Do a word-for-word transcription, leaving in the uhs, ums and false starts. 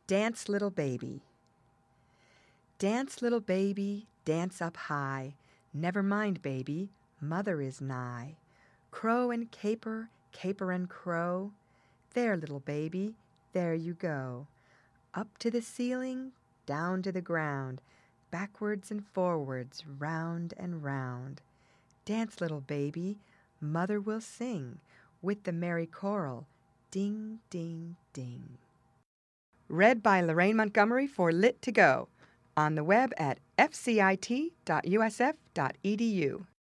Dance, little baby. Dance, little baby, dance up high. Never mind, baby, mother is nigh. Crow and caper, caper and crow. There, little baby, there you go. Up to the ceiling, down to the ground, backwards and forwards, round and round. Dance, little baby, mother will sing with the merry choral, ding, ding, ding. Read by Lorraine Montgomery for Lit to Go, on the web at f c i t dot u s f dot e d u.